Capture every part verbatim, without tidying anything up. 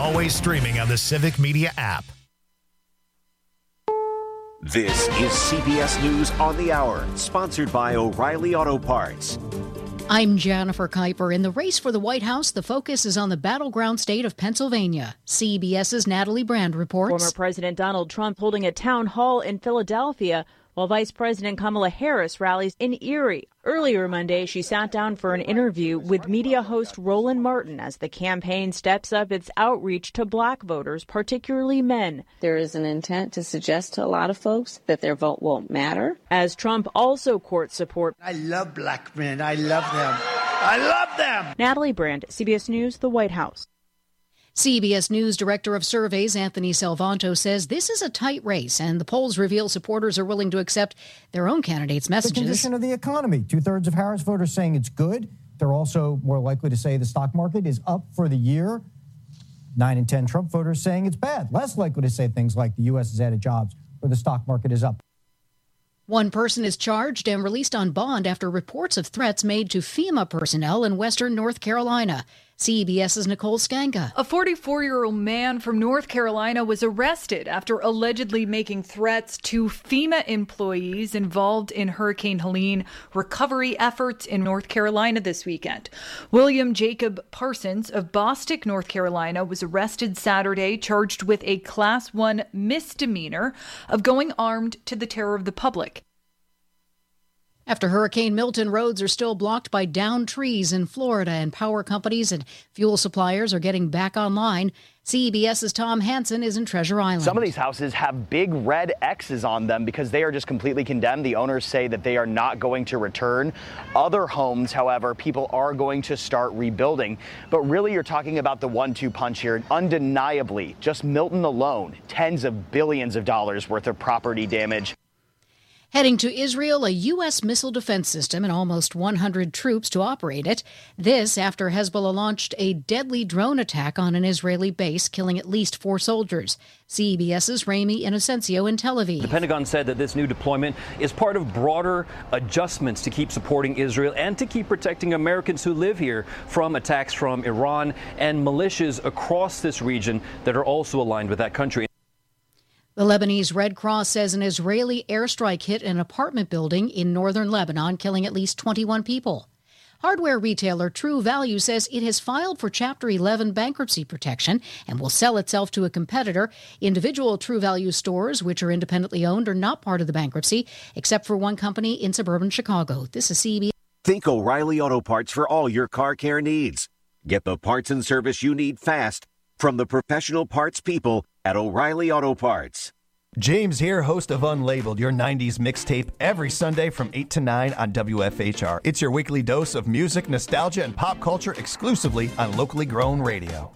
always streaming on the Civic Media app. This is C B S News on the Hour, sponsored by O'Reilly Auto Parts. I'm Jennifer Kuiper. In the race for the White House, the focus is on the battleground state of Pennsylvania. CBS's Natalie Brand reports. Former President Donald Trump holding a town hall in Philadelphia, while Vice President Kamala Harris rallies in Erie. Earlier Monday, she sat down for an interview with media host Roland Martin as the campaign steps up its outreach to black voters, particularly men. There is an intent to suggest to a lot of folks that their vote won't matter. As Trump also courts support. I love black men. I love them. I love them. Natalie Brand, C B S News, the White House. C B S News Director of Surveys Anthony Salvanto says this is a tight race, and the polls reveal supporters are willing to accept their own candidates' messages. The condition of the economy. Two-thirds of Harris voters saying it's good. They're also more likely to say the stock market is up for the year. Nine in ten Trump voters saying it's bad. Less likely to say things like the U S has added jobs or the stock market is up. One person is charged and released on bond after reports of threats made to FEMA personnel in western North Carolina. CBS's Nicole Skanka. A forty-four-year-old man from North Carolina was arrested after allegedly making threats to FEMA employees involved in Hurricane Helene recovery efforts in North Carolina this weekend. William Jacob Parsons of Bostic, North Carolina, was arrested Saturday, charged with a Class one misdemeanor of going armed to the terror of the public. After Hurricane Milton, roads are still blocked by downed trees in Florida, and power companies and fuel suppliers are getting back online. CBS's Tom Hansen is in Treasure Island. Some of these houses have big red X's on them because they are just completely condemned. The owners say that they are not going to return. Other homes, however, people are going to start rebuilding. But really, you're talking about the one two punch here. Undeniably, just Milton alone, tens of billions of dollars worth of property damage. Heading to Israel, a U S missile defense system and almost one hundred troops to operate it. This after Hezbollah launched a deadly drone attack on an Israeli base, killing at least four soldiers. CBS's Rami Inocencio in Tel Aviv. The Pentagon said that this new deployment is part of broader adjustments to keep supporting Israel and to keep protecting Americans who live here from attacks from Iran and militias across this region that are also aligned with that country. The Lebanese Red Cross says an Israeli airstrike hit an apartment building in northern Lebanon, killing at least twenty-one people. Hardware retailer True Value says it has filed for Chapter eleven bankruptcy protection and will sell itself to a competitor. Individual True Value stores, which are independently owned, are not part of the bankruptcy, except for one company in suburban Chicago. This is C B S. Think O'Reilly Auto Parts for all your car care needs. Get the parts and service you need fast from the professional parts people at O'Reilly Auto Parts. James here, host of Unlabeled, your nineties mixtape, every Sunday from eight to nine on W F H R. It's your weekly dose of music, nostalgia, and pop culture exclusively on locally grown radio.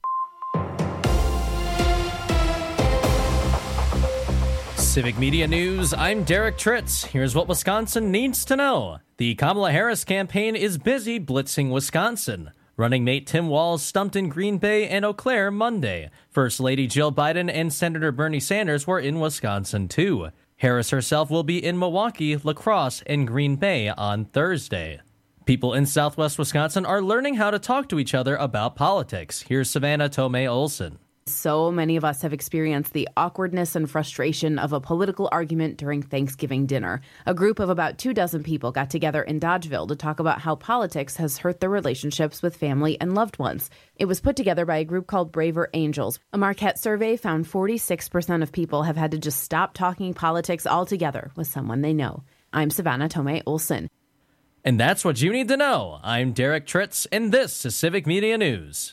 Civic Media News, I'm Derek Tritz. Here's what Wisconsin needs to know. The Kamala Harris campaign is busy blitzing Wisconsin. Running mate Tim Walz stumped in Green Bay and Eau Claire Monday. First Lady Jill Biden and Senator Bernie Sanders were in Wisconsin, too. Harris herself will be in Milwaukee, La Crosse, and Green Bay on Thursday. People in southwest Wisconsin are learning how to talk to each other about politics. Here's Savannah Tomei Olson. So many of us have experienced the awkwardness and frustration of a political argument during Thanksgiving dinner. A group of about two dozen people got together in Dodgeville to talk about how politics has hurt their relationships with family and loved ones. It was put together by a group called Braver Angels. A Marquette survey found forty-six percent of people have had to just stop talking politics altogether with someone they know. I'm Savannah Tomei Olson. And that's what you need to know. I'm Derek Tritz, and this is Civic Media News.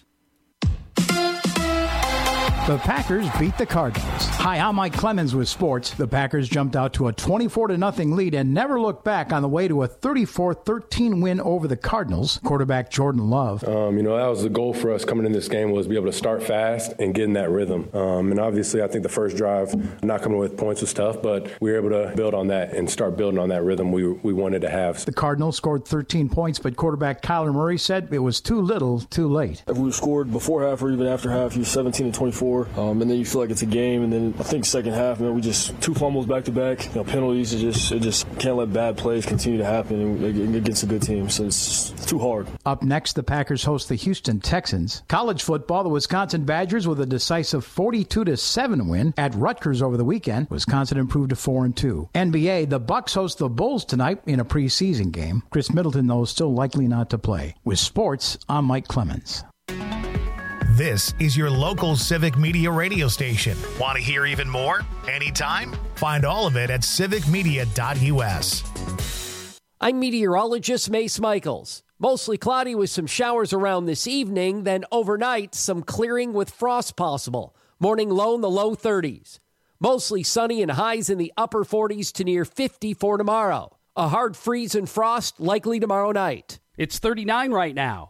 The Packers beat the Cardinals. Hi, I'm Mike Clemens with sports. The Packers jumped out to a twenty-four to nothing lead and never looked back on the way to a thirty-four thirteen win over the Cardinals. Quarterback Jordan Love. Um, you know, that was the goal for us coming in this game, was be able to start fast and get in that rhythm. Um, and obviously, I think the first drive, not coming with points was tough, but we were able to build on that and start building on that rhythm we we wanted to have. The Cardinals scored thirteen points, but quarterback Kyler Murray said it was too little, too late. If we scored before half or even after half, you're seventeen to twenty-four. score, um, and then you feel like it's a game. And then I think second half, man, we just two fumbles back to back, you know, penalties. It just it just can't let bad plays continue to happen against a good team. So it's, it's too hard. Up next, the Packers host the Houston Texans. College football, the Wisconsin Badgers with a decisive forty-two to seven win at Rutgers over the weekend. Wisconsin improved to four and two. N B A, the Bucks host the Bulls tonight in a preseason game. Chris Middleton, though, is still likely not to play. With sports, I'm Mike Clemens. This is your local Civic Media radio station. Want to hear even more? Anytime? Find all of it at civic media dot u s. I'm meteorologist Mace Michaels. Mostly cloudy with some showers around this evening, then overnight, some clearing with frost possible. Morning low in the low thirties. Mostly sunny and highs in the upper forties to near fifty for tomorrow. A hard freeze and frost likely tomorrow night. It's thirty-nine right now.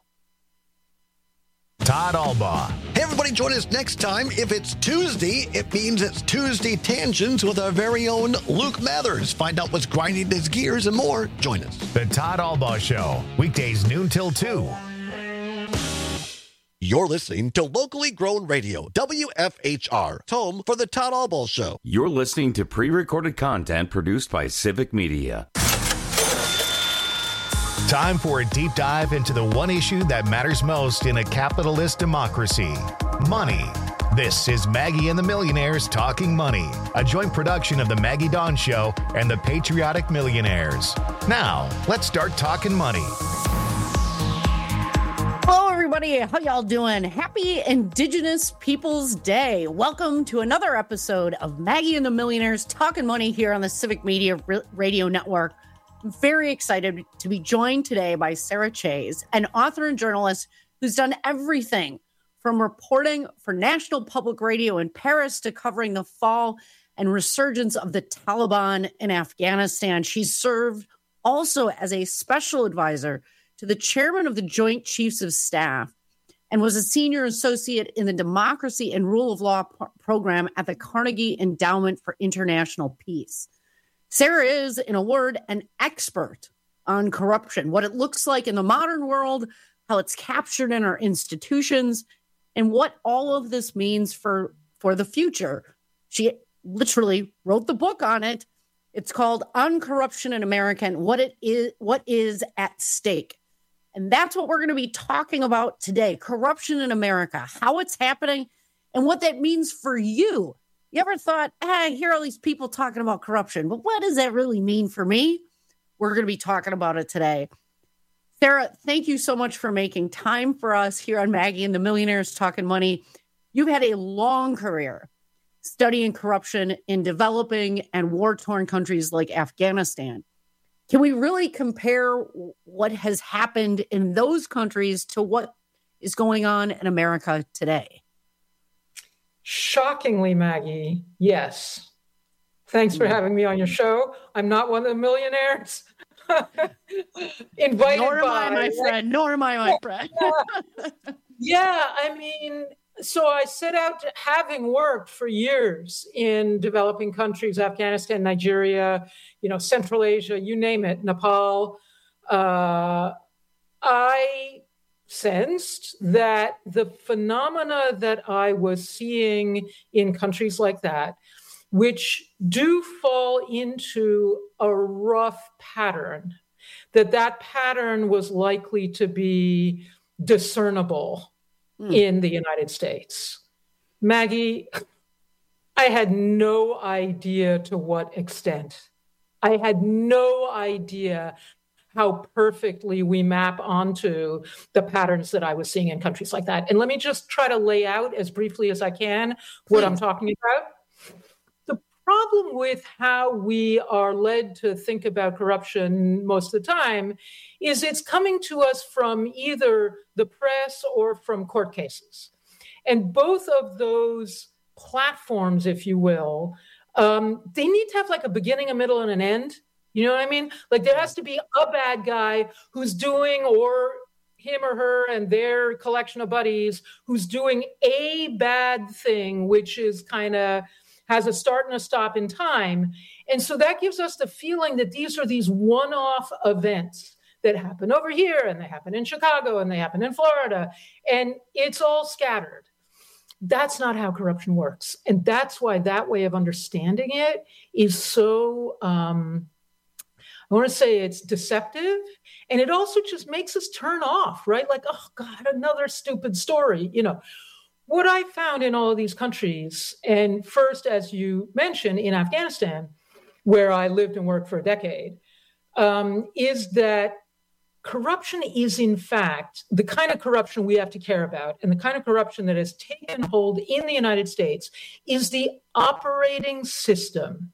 Todd Albaugh. Hey, everybody, join us next time. If it's Tuesday, it means it's Tuesday Tangents with our very own Luke Mathers. Find out what's grinding his gears and more. Join us. The Todd Albaugh Show, weekdays noon till two. You're listening to locally grown radio, W F H R, home for the Todd Albaugh Show. You're listening to pre-recorded content produced by Civic Media. Time for a deep dive into the one issue that matters most in a capitalist democracy: money. This is Maggie and the Millionaires Talking Money, a joint production of the Maggie Dawn Show and the Patriotic Millionaires. Now, let's start talking money. Hello, everybody. How y'all doing? Happy Indigenous Peoples Day. Welcome to another episode of Maggie and the Millionaires Talking Money here on the Civic Media Radio Network. I'm very excited to be joined today by Sarah Chayes, an author and journalist who's done everything from reporting for National Public Radio in Paris to covering the fall and resurgence of the Taliban in Afghanistan. She's served also as a special advisor to the chairman of the Joint Chiefs of Staff and was a senior associate in the Democracy and Rule of Law p- program at the Carnegie Endowment for International Peace. Sarah is, in a word, an expert on corruption, what it looks like in the modern world, how it's captured in our institutions, and what all of this means for, for the future. She literally wrote the book on it. It's called On Corruption in America and What It Is, What Is at Stake. And that's what we're going to be talking about today: corruption in America, how it's happening, and what that means for you. You ever thought, hey, I hear all these people talking about corruption, but what does that really mean for me? We're going to be talking about it today. Sarah, thank you so much for making time for us here on Maggie and the Millionaires Talking Money. You've had a long career studying corruption in developing and war-torn countries like Afghanistan. Can we really compare what has happened in those countries to what is going on in America today? Shockingly, Maggie, yes. Thanks for having me on your show. I'm not one of the millionaires. Invited Nor am by, I, my friend. Nor am I, my friend. Yeah, I mean, so I set out, to, having worked for years in developing countries, Afghanistan, Nigeria, you know, Central Asia, you name it, Nepal. Uh, I sensed that the phenomena that I was seeing in countries like that, which do fall into a rough pattern, that that pattern was likely to be discernible mm. in the United States. Maggie, I had no idea to what extent. I had no idea how perfectly we map onto the patterns that I was seeing in countries like that. And let me just try to lay out as briefly as I can what Please. I'm talking about. The problem with how we are led to think about corruption most of the time is it's coming to us from either the press or from court cases. And both of those platforms, if you will, um, they need to have like a beginning, a middle, and an end. You know what I mean? Like there has to be a bad guy who's doing, or him or her and their collection of buddies, who's doing a bad thing, which is kind of has a start and a stop in time. And so that gives us the feeling that these are these one-off events that happen over here, and they happen in Chicago, and they happen in Florida, and it's all scattered. That's not how corruption works. And that's why that way of understanding it is so, um, I want to say it's deceptive. And it also just makes us turn off, right? Like, oh God, another stupid story. You know, what I found in all of these countries, and first, as you mentioned, in Afghanistan, where I lived and worked for a decade, um, is that corruption is, in fact, the kind of corruption we have to care about, and the kind of corruption that has taken hold in the United States is the operating system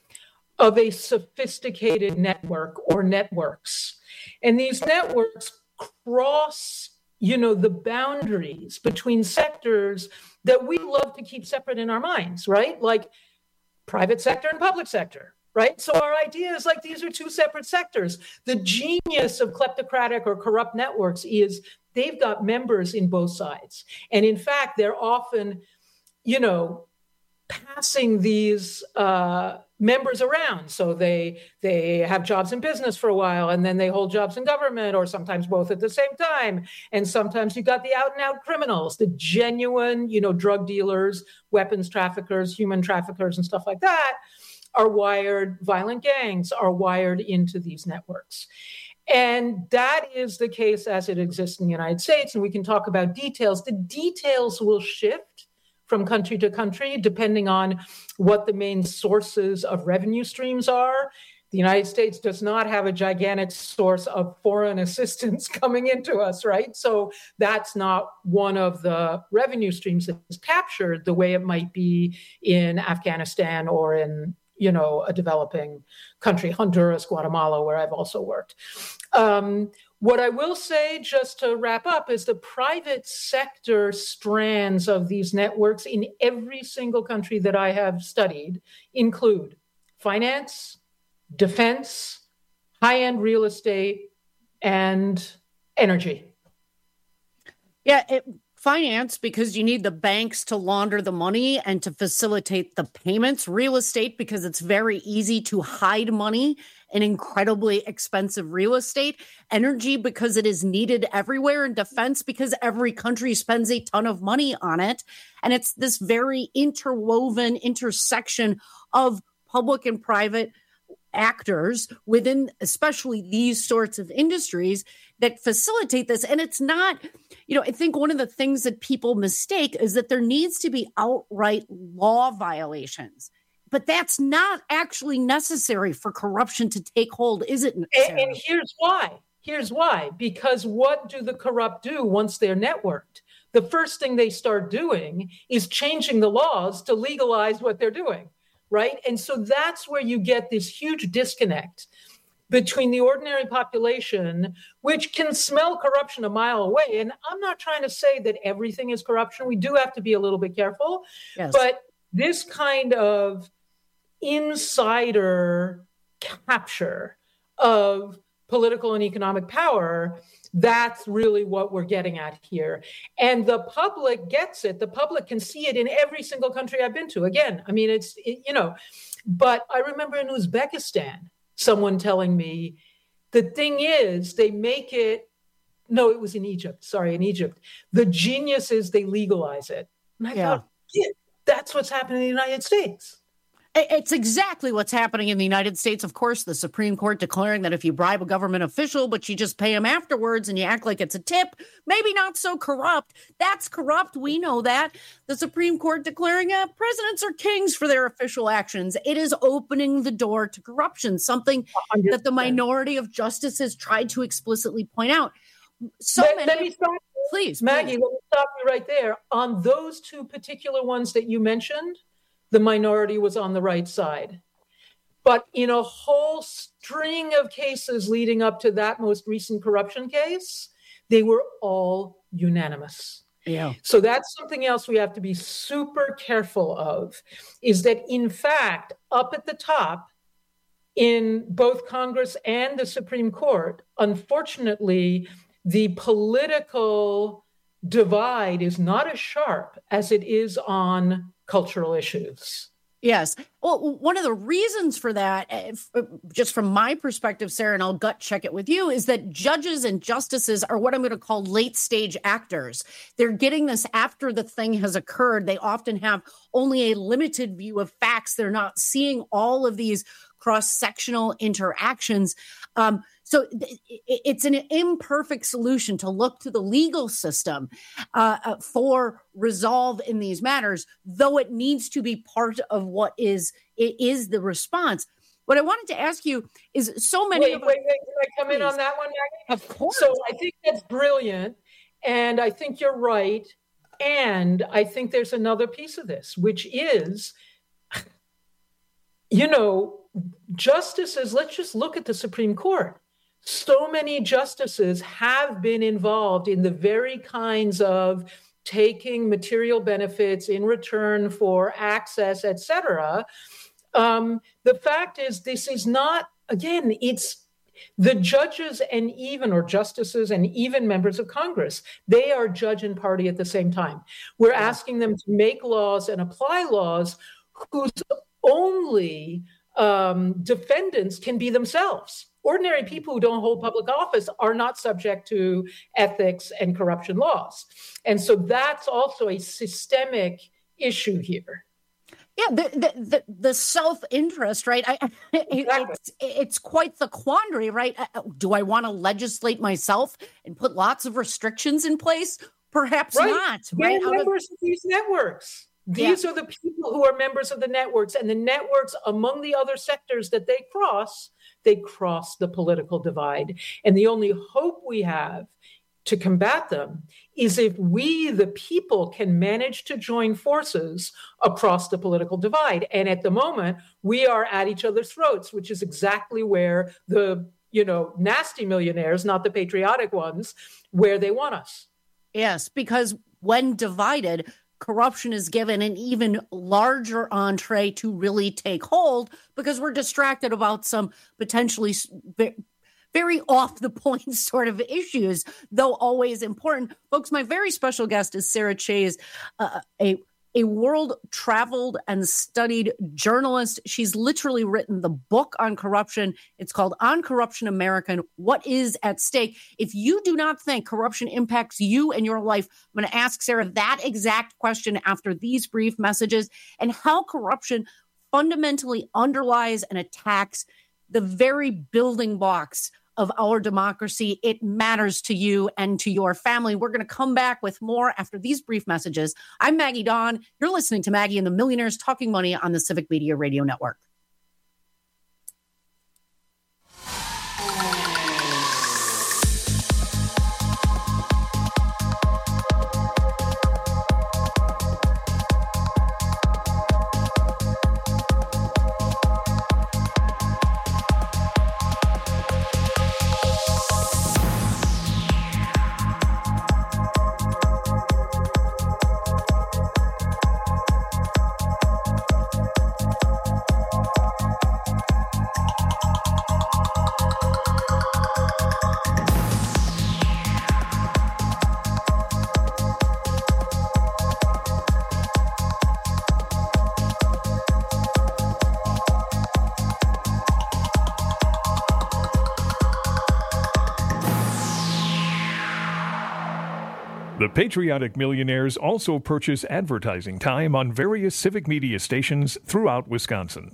of a sophisticated network or networks. And these networks cross, you know, the boundaries between sectors that we love to keep separate in our minds, right? Like private sector and public sector. Right. So our idea is like these are two separate sectors. The genius of kleptocratic or corrupt networks is they've got members in both sides. And in fact, they're often, you know, passing these uh, members around. So they they have jobs in business for a while, and then they hold jobs in government, or sometimes both at the same time. And sometimes you got the out and out criminals, the genuine, you know, drug dealers, weapons traffickers, human traffickers, and stuff like that. Are wired, violent gangs are wired into these networks. And that is the case as it exists in the United States. And we can talk about details. The details will shift from country to country, depending on what the main sources of revenue streams are. The United States does not have a gigantic source of foreign assistance coming into us, right? So that's not one of the revenue streams that is captured the way it might be in Afghanistan or in, you know, a developing country, Honduras, Guatemala, where I've also worked. Um, what I will say, just to wrap up, is the private sector strands of these networks in every single country that I have studied include finance, defense, high-end real estate, and energy. Yeah, it, finance, because you need the banks to launder the money and to facilitate the payments. Real estate, because it's very easy to hide money in incredibly expensive real estate. Energy, because it is needed everywhere. And defense, because every country spends a ton of money on it. And it's this very interwoven intersection of public and private actors within especially these sorts of industries that facilitate this. And it's not, you know, I think one of the things that people mistake is that there needs to be outright law violations. But that's not actually necessary for corruption to take hold, is it? And, and here's why. Here's why. Because what do the corrupt do once they're networked? The first thing they start doing is changing the laws to legalize what they're doing. Right. And so that's where you get this huge disconnect between the ordinary population, which can smell corruption a mile away. And I'm not trying to say that everything is corruption. We do have to be a little bit careful. Yes. But this kind of insider capture of political and economic power, that's really what we're getting at here. And the public gets it. The public can see it in every single country I've been to. Again, I mean, it's, it, you know, but I remember in Uzbekistan, someone telling me, the thing is, they make it, no, it was in Egypt. Sorry, in Egypt. The genius is they legalize it. And I yeah. thought, yeah, that's what's happening in the United States. It's exactly what's happening in the United States. Of course, the Supreme Court declaring that if you bribe a government official, but you just pay them afterwards and you act like it's a tip, maybe not so corrupt. That's corrupt. We know that. The Supreme Court declaring uh, presidents are kings for their official actions. It is opening the door to corruption, something one hundred percent that the minority of justices tried to explicitly point out. So let, many. Let me stop, please, Maggie, please. let me stop you right there. On those two particular ones that you mentioned, the minority was on the right side. But in a whole string of cases leading up to that most recent corruption case, they were all unanimous. Yeah. So that's something else we have to be super careful of, is that in fact, up at the top, in both Congress and the Supreme Court, unfortunately, the political divide is not as sharp as it is on cultural issues. Yes. Well, one of the reasons for that, just from my perspective, Sarah, and I'll gut check it with you, is that judges and justices are what I'm going to call late stage actors. They're getting this after the thing has occurred. They often have only a limited view of facts. They're not seeing all of these cross-sectional interactions. Um, so it's an imperfect solution to look to the legal system uh, for resolve in these matters, though it needs to be part of what is it is the response. What I wanted to ask you is so many wait, of wait, wait, can I come in on that one, Maggie? Of course. So I think that's brilliant, and I think you're right, and I think there's another piece of this, which is, you know, justices, let's just look at the Supreme Court. So many justices have been involved in the very kinds of taking material benefits in return for access, et cetera. Um, the fact is, this is not, again, it's the judges and even, or justices and even members of Congress, they are judge and party at the same time. We're asking them to make laws and apply laws whose only Um, defendants can be themselves. Ordinary people who don't hold public office are not subject to ethics and corruption laws. And so that's also a systemic issue here. Yeah, the the, the, the self-interest, right? I, exactly. it's, it's quite the quandary, right? Do I want to legislate myself and put lots of restrictions in place? Perhaps right. not. Right? They're members of, of these networks. These yeah. are the people who are members of the networks, and the networks, among the other sectors that they cross, they cross the political divide. And the only hope we have to combat them is if we, the people, can manage to join forces across the political divide. And at the moment, we are at each other's throats, which is exactly where the, you know, nasty millionaires, not the patriotic ones, where they want us. Yes, because when divided, corruption is given an even larger entree to really take hold because we're distracted about some potentially very off the point sort of issues, though always important. Folks, my very special guest is Sarah Chayes, uh, a a world-traveled and studied journalist. She's literally written the book on corruption. It's called On Corruption American, What is at Stake? If you do not think corruption impacts you and your life, I'm going to ask Sarah that exact question after these brief messages and how corruption fundamentally underlies and attacks the very building blocks of our democracy. It matters to you and to your family. We're going to come back with more after these brief messages. I'm Maggie Dawn. You're listening to Maggie and the Millionaires Talking Money on the Civic Media Radio Network. The Patriotic Millionaires also purchase advertising time on various civic media stations throughout Wisconsin.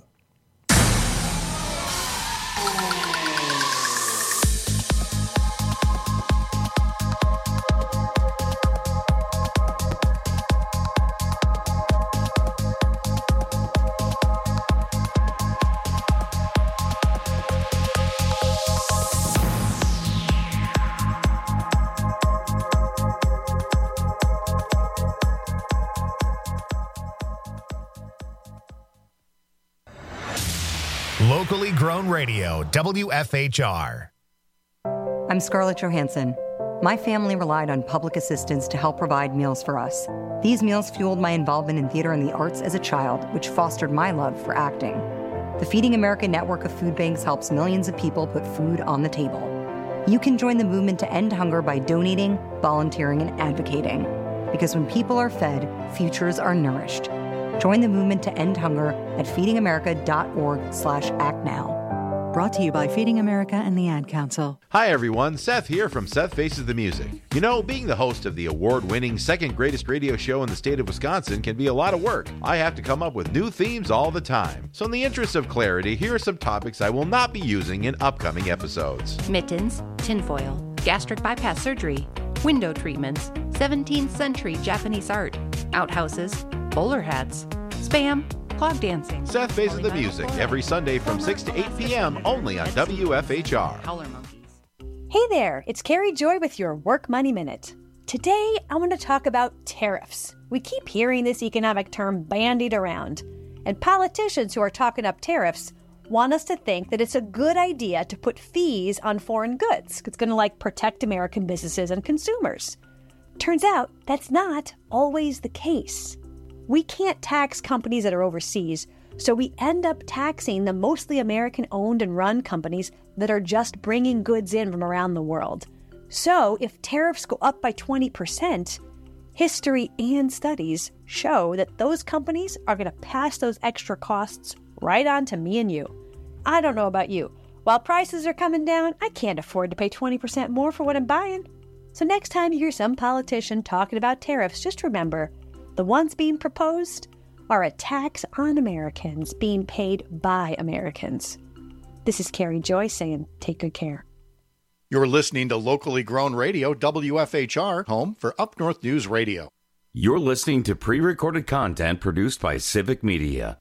Locally grown radio, W F H R. I'm Scarlett Johansson. My family relied on public assistance to help provide meals for us. These meals fueled my involvement in theater and the arts as a child, which fostered my love for acting. The Feeding America network of food banks helps millions of people put food on the table. You can join the movement to end hunger by donating, volunteering, and advocating. Because when people are fed, futures are nourished. Join the movement to end hunger at feedingamerica.org slash act now. Brought to you by Feeding America and the Ad Council. Hi everyone, Seth here from Seth Faces the Music. You know, being the host of the award-winning second greatest radio show in the state of Wisconsin can be a lot of work. I have to come up with new themes all the time. So in the interest of clarity, here are some topics I will not be using in upcoming episodes. Mittens, tinfoil, gastric bypass surgery, window treatments, seventeenth century Japanese art, outhouses, bowler hats, spam, clog dancing. Seth Faces the Music every Sunday from six to eight p.m. only on W F H R. Hey there, it's Carrie Joy with your Work Money Minute. Today, I want to talk about tariffs. We keep hearing this economic term bandied around, and politicians who are talking up tariffs want us to think that it's a good idea to put fees on foreign goods. It's going to like protect American businesses and consumers. Turns out that's not always the case. We can't tax companies that are overseas, so we end up taxing the mostly American-owned and run companies that are just bringing goods in from around the world. So if tariffs go up by twenty percent, history and studies show that those companies are going to pass those extra costs right on to me and you. I don't know about you. While prices are coming down, I can't afford to pay twenty percent more for what I'm buying. So next time you hear some politician talking about tariffs, just remember, the ones being proposed are a tax on Americans being paid by Americans. This is Carrie Joy saying, take good care. You're listening to locally grown radio, W F H R, home for Up North News Radio. You're listening to pre-recorded content produced by Civic Media.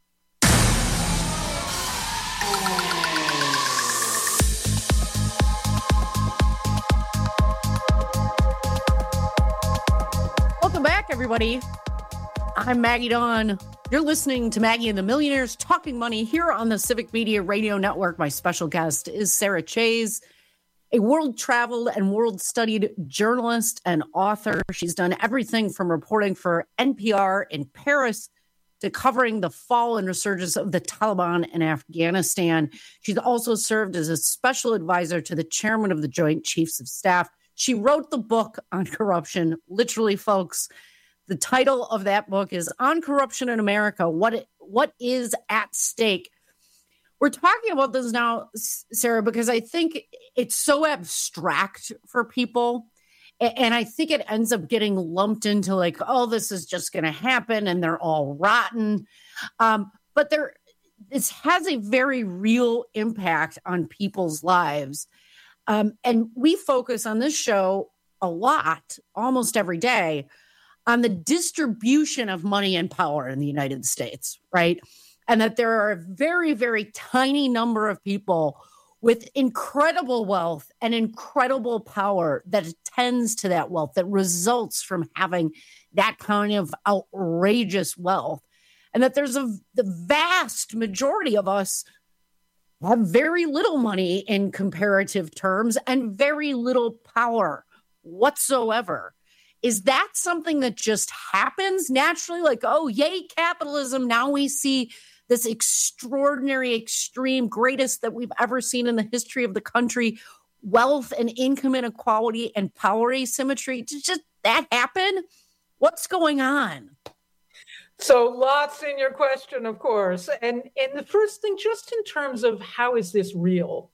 Welcome back, everybody. I'm Maggie Dawn. You're listening to Maggie and the Millionaires Talking Money here on the Civic Media Radio Network. My special guest is Sarah Chayes, a world-traveled and world-studied journalist and author. She's done everything from reporting for N P R in Paris to covering the fall and resurgence of the Taliban in Afghanistan. She's also served as a special advisor to the chairman of the Joint Chiefs of Staff. She wrote the book on corruption. Literally, folks, the title of that book is On Corruption in America, What it, What is at Stake. We're talking about this now, Sarah, because I think it's so abstract for people. And I think it ends up getting lumped into like, oh, this is just going to happen and they're all rotten. Um, but there, this has a very real impact on people's lives. Um, and we focus on this show a lot, almost every day, on the distribution of money and power in the United States, right? And that there are a very, very tiny number of people with incredible wealth and incredible power that attends to that wealth, that results from having that kind of outrageous wealth. And that there's a the vast majority of us have very little money in comparative terms and very little power whatsoever. Is that something that just happens naturally? Like, oh, yay, capitalism. Now we see this extraordinary, extreme, greatest that we've ever seen in the history of the country, wealth and income inequality and power asymmetry. Did just that happen? What's going on? So lots in your question, of course. And, and the first thing, just in terms of how is this real?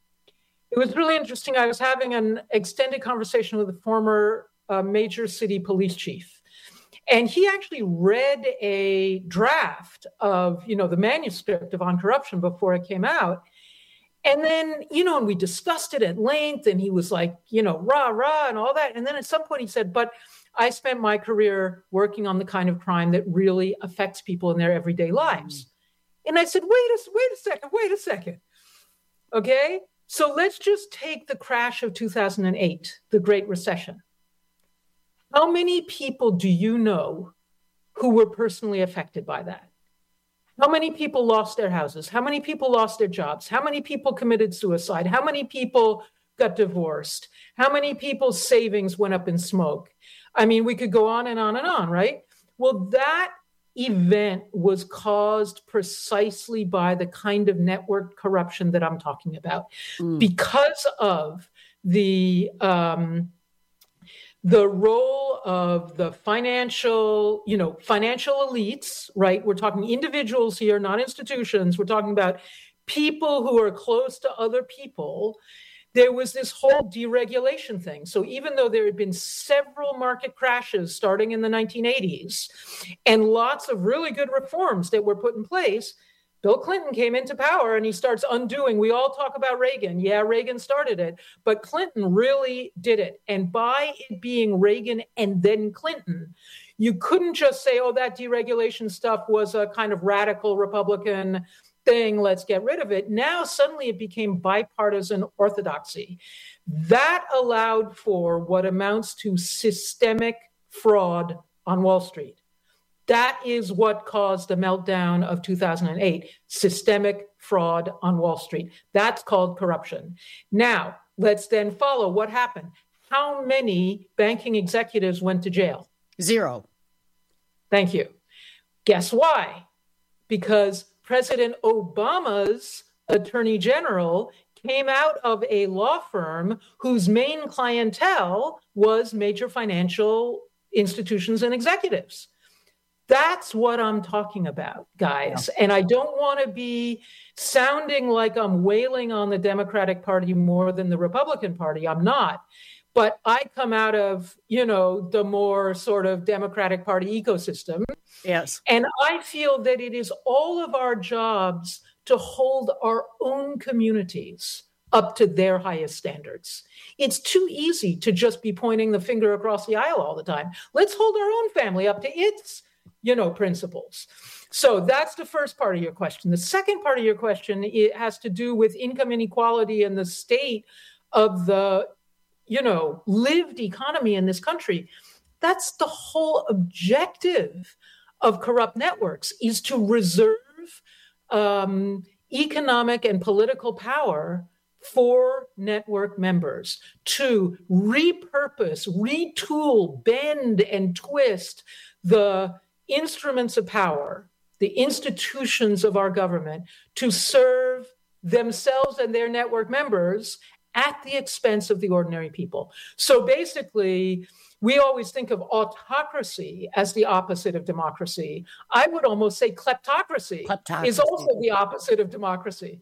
It was really interesting. I was having an extended conversation with a former uh, major city police chief. And he actually read a draft of, you know, the manuscript of On Corruption before it came out. And then, you know, and we discussed it at length and he was like, you know, rah, rah, and all that. And then at some point he said, but I spent my career working on the kind of crime that really affects people in their everyday lives. Mm-hmm. And I said, wait a, wait a second, wait a second. Okay, so let's just take the crash of two thousand eight, the Great Recession. How many people do you know who were personally affected by that? How many people lost their houses? How many people lost their jobs? How many people committed suicide? How many people got divorced? How many people's savings went up in smoke? I mean, we could go on and on and on, right? Well, that event was caused precisely by the kind of network corruption that I'm talking about. Mm. Because of the... Um, the role of the financial, you know, financial elites, right? We're talking individuals here, not institutions. We're talking about people who are close to other people. There was this whole deregulation thing. So even though there had been several market crashes starting in the nineteen eighties and lots of really good reforms that were put in place, Bill Clinton came into power and he starts undoing. We all talk about Reagan. Yeah, Reagan started it, but Clinton really did it. And by it being Reagan and then Clinton, you couldn't just say, oh, that deregulation stuff was a kind of radical Republican thing, let's get rid of it. Now suddenly it became bipartisan orthodoxy. That allowed for what amounts to systemic fraud on Wall Street. That is what caused the meltdown of two thousand eight, systemic fraud on Wall Street. That's called corruption. Now, let's then follow what happened. How many banking executives went to jail? Zero. Thank you. Guess why? Because President Obama's attorney general came out of a law firm whose main clientele was major financial institutions and executives. That's what I'm talking about, guys. Yeah. And I don't want to be sounding like I'm wailing on the Democratic Party more than the Republican Party. I'm not. But I come out of, you know, the more sort of Democratic Party ecosystem. Yes. And I feel that it is all of our jobs to hold our own communities up to their highest standards. It's too easy to just be pointing the finger across the aisle all the time. Let's hold our own family up to its, you know, principles. So that's the first part of your question. The second part of your question, it has to do with income inequality and the state of the, you know, lived economy in this country. That's the whole objective of corrupt networks, is to reserve um, economic and political power for network members, to repurpose, retool, bend, and twist the instruments of power, the institutions of our government, to serve themselves and their network members at the expense of the ordinary people. So basically, we always think of autocracy as the opposite of democracy. I would almost say kleptocracy, kleptocracy. is also the opposite of democracy.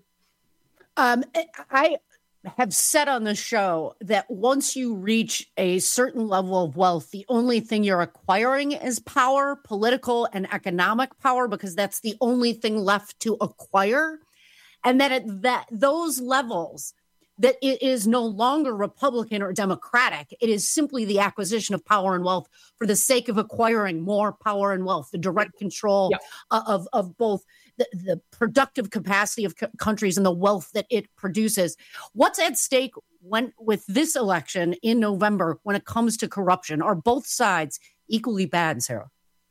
Um, I have said on the show that once you reach a certain level of wealth, the only thing you're acquiring is power, political and economic power, because that's the only thing left to acquire. And that at that those levels, that it is no longer Republican or Democratic. It is simply the acquisition of power and wealth for the sake of acquiring more power and wealth, the direct control yeah. of, of both the, the productive capacity of c- countries and the wealth that it produces. What's at stake when with this election in November when it comes to corruption? Are both sides equally bad, Sarah?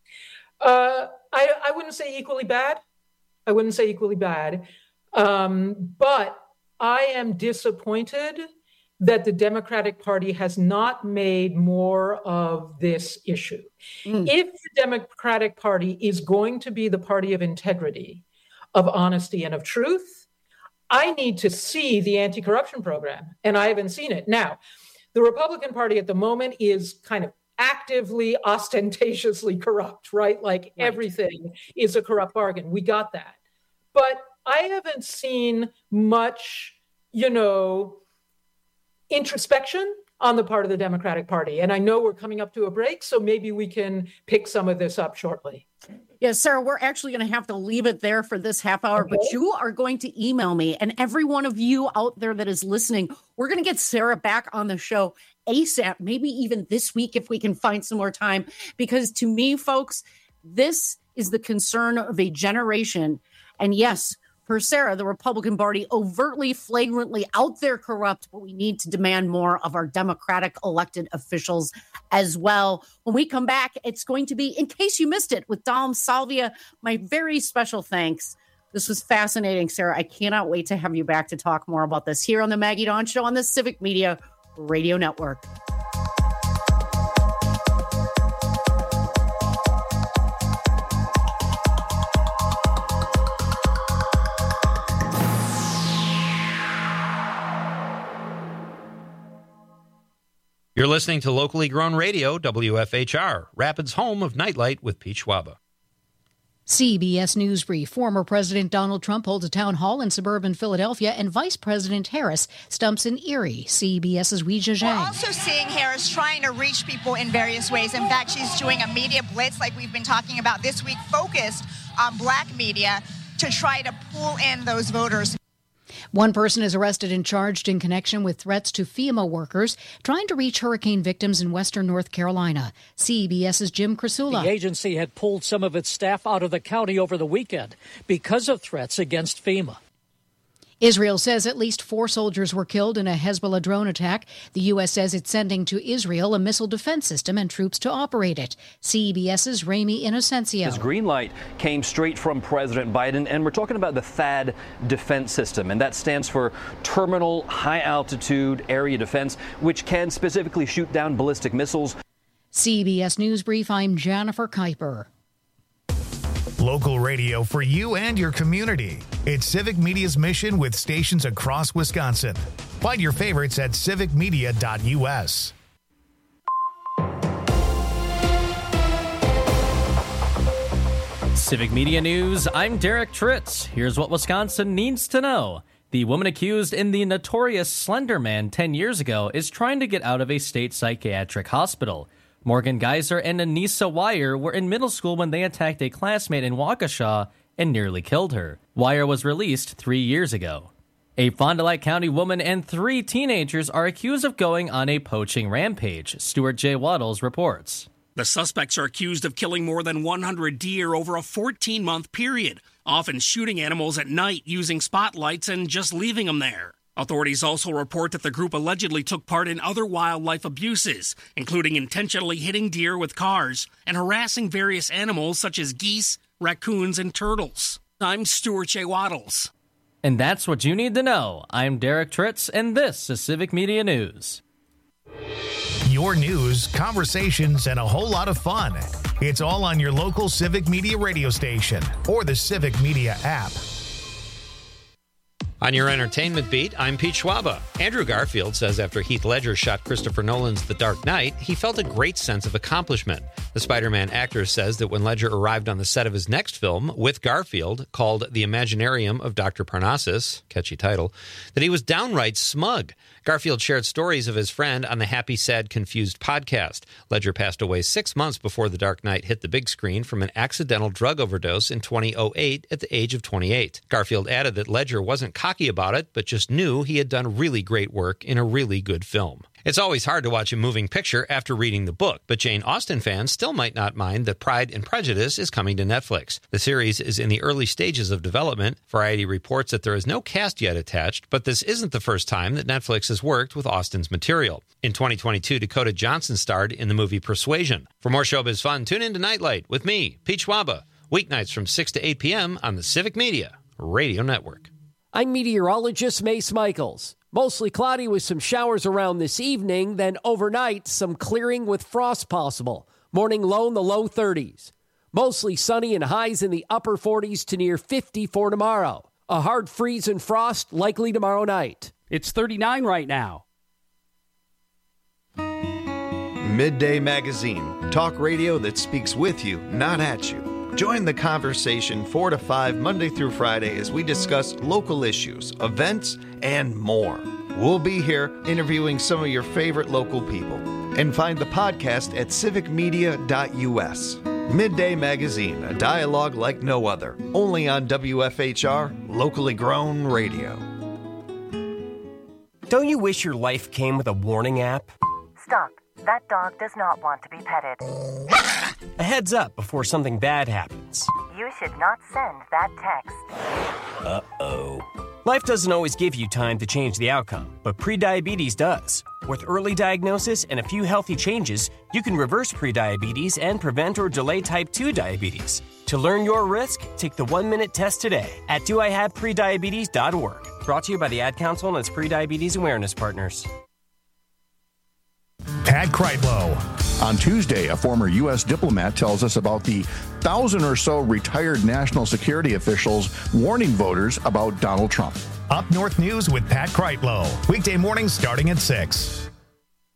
Uh, I, I wouldn't say equally bad. I wouldn't say equally bad. Um, but I am disappointed that the Democratic Party has not made more of this issue. Mm. If the Democratic Party is going to be the party of integrity, of honesty, and of truth, I need to see the anti-corruption program, and I haven't seen it. Now, the Republican Party at the moment is kind of actively, ostentatiously corrupt, right? Like right. everything is a corrupt bargain. We got that. But I haven't seen much, you know, introspection on the part of the Democratic Party. And I know we're coming up to a break, so maybe we can pick some of this up shortly. Yes, Sarah, we're actually going to have to leave it there for this half hour, okay. But you are going to email me, and every one of you out there that is listening, we're going to get Sarah back on the show ASAP, maybe even this week if we can find some more time. Because to me, folks, this is the concern of a generation. And yes, for Sarah, the Republican Party overtly, flagrantly out there corrupt, but we need to demand more of our Democratic elected officials as well. When we come back, it's going to be, in case you missed it, with Dom Salvia. My very special thanks. This was fascinating, Sarah. I cannot wait to have you back to talk more about this here on the Maggie Dawn Show on the Civic Media Radio Network. You're You're listening to locally grown radio, W F H R, Rapids' home of Nightlight with Pete Schwaba. C B S News Brief. Former President Donald Trump holds a town hall in suburban Philadelphia, and Vice President Harris stumps in Erie. CBS's Weijia Zhang. We're also seeing Harris trying to reach people in various ways. In fact, she's doing a media blitz like we've been talking about this week, focused on black media to try to pull in those voters. One person is arrested and charged in connection with threats to FEMA workers trying to reach hurricane victims in western North Carolina. CBS's Jim Krasula. The agency had pulled some of its staff out of the county over the weekend because of threats against FEMA. Israel says at least four soldiers were killed in a Hezbollah drone attack. The U S says it's sending to Israel a missile defense system and troops to operate it. CBS's Ramy Inocencio. This green light came straight from President Biden, and we're talking about the THAAD defense system, and that stands for Terminal High Altitude Area Defense, which can specifically shoot down ballistic missiles. C B S News Brief, I'm Jennifer Kuiper. Local radio for you and your community. It's Civic Media's mission with stations across Wisconsin. Find your favorites at civic media dot u s. Civic Media News, I'm Derek Tritz. Here's what Wisconsin needs to know. The woman accused in the notorious Slender Man ten years ago is trying to get out of a state psychiatric hospital. Morgan Geyser and Anissa Wire were in middle school when they attacked a classmate in Waukesha and nearly killed her. Wire was released three years ago. A Fond du Lac County woman and three teenagers are accused of going on a poaching rampage, Stuart J. Waddles reports. The suspects are accused of killing more than one hundred deer over a fourteen-month period, often shooting animals at night using spotlights and just leaving them there. Authorities also report that the group allegedly took part in other wildlife abuses, including intentionally hitting deer with cars and harassing various animals such as geese, raccoons, and turtles. I'm Stuart J. Waddles. And that's what you need to know. I'm Derek Tritz, and this is Civic Media News. Your news, conversations, and a whole lot of fun. It's all on your local Civic Media radio station or the Civic Media app. On your entertainment beat, I'm Pete Schwaba. Andrew Garfield says after Heath Ledger shot Christopher Nolan's The Dark Knight, he felt a great sense of accomplishment. The Spider-Man actor says that when Ledger arrived on the set of his next film with Garfield, called The Imaginarium of Doctor Parnassus, catchy title, that he was downright smug. Garfield shared stories of his friend on the Happy, Sad, Confused podcast. Ledger passed away six months before The Dark Knight hit the big screen from an accidental drug overdose in two thousand eight at the age of twenty-eight. Garfield added that Ledger wasn't cocky about it, but just knew he had done really great work in a really good film. It's always hard to watch a moving picture after reading the book, but Jane Austen fans still might not mind that Pride and Prejudice is coming to Netflix. The series is in the early stages of development. Variety reports that there is no cast yet attached, but this isn't the first time that Netflix has worked with Austen's material. In twenty twenty-two, Dakota Johnson starred in the movie Persuasion. For more showbiz fun, tune in to Nightlight with me, Pete Schwaba, weeknights from six to eight p.m. on the Civic Media Radio Network. I'm meteorologist Mace Michaels. Mostly cloudy with some showers around this evening, then overnight, some clearing with frost possible. Morning low in the low thirties. Mostly sunny and highs in the upper forties to near fifty for tomorrow. A hard freeze and frost likely tomorrow night. It's thirty-nine right now. Midday Magazine. Talk radio that speaks with you, not at you. Join the conversation four to five Monday through Friday as we discuss local issues, events, and more. We'll be here interviewing some of your favorite local people. And find the podcast at civic media dot u s. Midday Magazine, a dialogue like no other. Only on W F H R, locally grown radio. Don't you wish your life came with a warning app? Stop. That dog does not want to be petted. A heads up before something bad happens. You should not send that text. Uh-oh. Life doesn't always give you time to change the outcome, but prediabetes does. With early diagnosis and a few healthy changes, you can reverse prediabetes and prevent or delay type two diabetes. To learn your risk, take the one-minute test today at do I have prediabetes dot org. Brought to you by the Ad Council and its prediabetes awareness partners. Pat Kreitlow. On Tuesday, a former U S diplomat tells us about the thousand or so retired national security officials warning voters about Donald Trump. Up North News with Pat Kreitlow. Weekday mornings starting at six.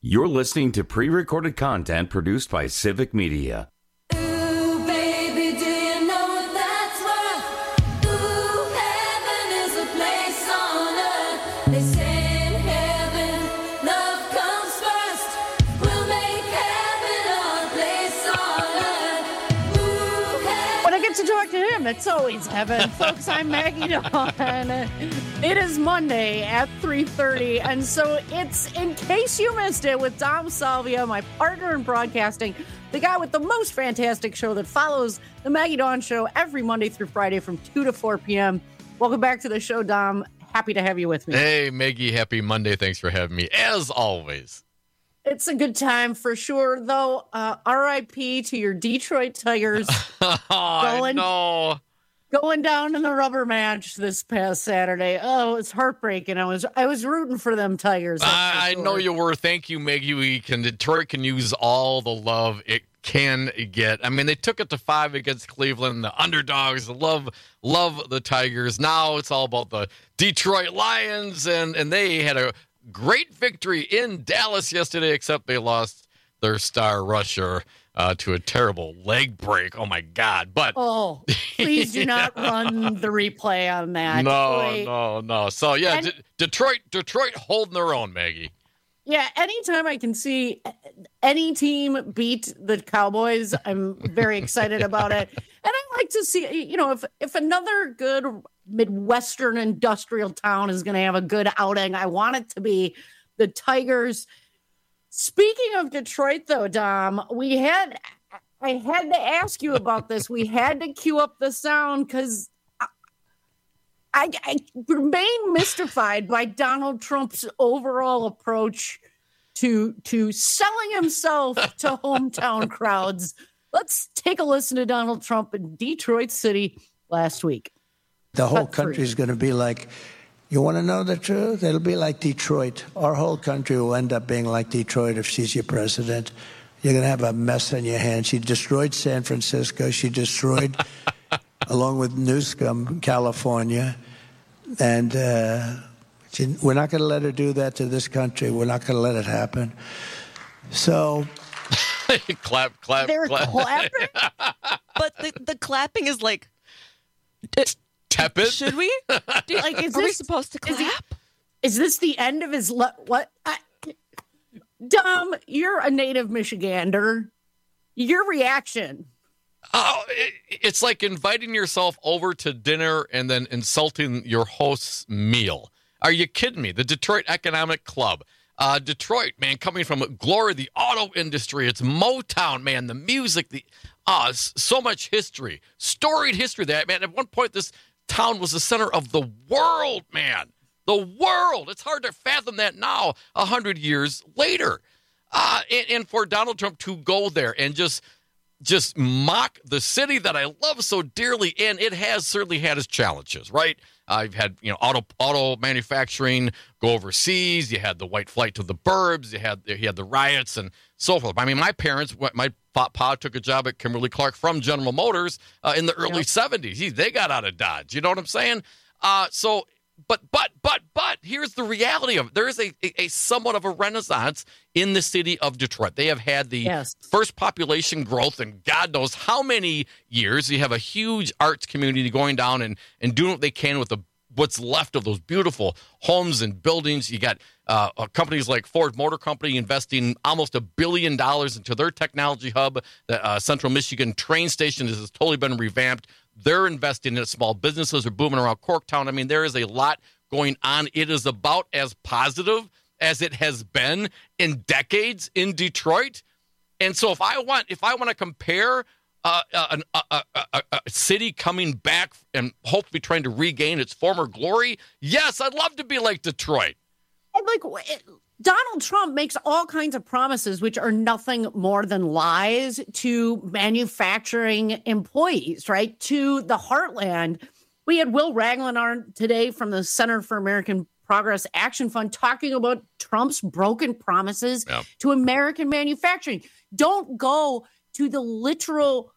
You're listening to pre-recorded content produced by Civic Media. Ooh, baby, do you know that's what? Ooh, heaven is a place on earth. They say in heaven, love comes first. We'll make heaven our place on earth. Ooh, heaven. When I get to talk to him, it's always heaven. Folks, I'm Maggie Dawn. It is Monday at three thirty, and so it's In Case You Missed It with Dom Salvia, my partner in broadcasting, the guy with the most fantastic show that follows the Maggie Dawn Show every Monday through Friday from two to four p.m. Welcome back to the show, Dom. Happy to have you with me. Hey, Maggie. Happy Monday. Thanks for having me, as always. It's a good time for sure, though. Uh, R I P to your Detroit Tigers. oh, going, I know. Going down in the rubber match this past Saturday. Oh, it's heartbreaking. I was I was rooting for them Tigers. I, sure. I know you were. Thank you, Maggie. We can Detroit can use all the love it can get. I mean, they took it to five against Cleveland. The underdogs love love the Tigers. Now it's all about the Detroit Lions, and and they had a great victory in Dallas yesterday, except they lost their star rusher uh, to a terrible leg break. Oh, my God. But oh, please do not run the replay on that. No, Wait. no, no. So, yeah, And- D- Detroit, Detroit holding their own, Maggie. Yeah, anytime I can see any team beat the Cowboys, I'm very excited about it. And I like to see, you know, if if another good Midwestern industrial town is going to have a good outing, I want it to be the Tigers. Speaking of Detroit, though, Dom, we had, I had to ask you about this. We had to cue up the sound because I, I remain mystified by Donald Trump's overall approach to to selling himself to hometown crowds. Let's take a listen to Donald Trump in Detroit City last week. The whole Cut three. country is going to be like, you want to know the truth? It'll be like Detroit. Our whole country will end up being like Detroit if she's your president. You're going to have a mess on your hands. She destroyed San Francisco. She destroyed, along with Newsom, California. And uh, she, we're not going to let her do that to this country. We're not going to let it happen. So... clap, clap, They're clap. clapping? But the, the clapping is like... uh, Tepid? Should we? Do, Like, is are we this- supposed to is clap? he- Is this the end of his... Le- what? I, Dom, you're a native Michigander. Your reaction... Oh, it, it's like inviting yourself over to dinner and then insulting your host's meal. Are you kidding me? The Detroit Economic Club. Uh, Detroit, man, coming from glory, the auto industry. It's Motown, man, the music, the uh, so much history, storied history there, man. At one point, this town was the center of the world, man. The world. It's hard to fathom that now, a hundred years later. Uh, and, and for Donald Trump to go there and just... just mock the city that I love so dearly, and it has certainly had its challenges, right? I've uh, had, you know, auto auto manufacturing go overseas. You had the white flight to the burbs. You had you had the riots and so forth. I mean, my parents, my pa took a job at Kimberly-Clark from General Motors uh, in the early yep. seventies. He, they got out of Dodge. You know what I'm saying? Uh, so. But, but, but, but, here's the reality of it. There is a, a, a somewhat of a renaissance in the city of Detroit. They have had the yes. first population growth in God knows how many years. You have a huge arts community going down and, and doing what they can with the what's left of those beautiful homes and buildings. You got uh, companies like Ford Motor Company investing almost a billion dollars into their technology hub. The uh, Central Michigan train station has totally been revamped. They're investing in it. Small businesses are booming around Corktown. I mean, there is a lot going on. It is about as positive as it has been in decades in Detroit. And so if I want, if I want to compare uh, a, a, a, a, a city coming back and hopefully trying to regain its former glory, yes, I'd love to be like Detroit. And like it, Donald Trump makes all kinds of promises, which are nothing more than lies to manufacturing employees, right? To the heartland. We had Will Ragland on today from the Center for American Progress Action Fund talking about Trump's broken promises yeah. to American manufacturing. Don't go to the literal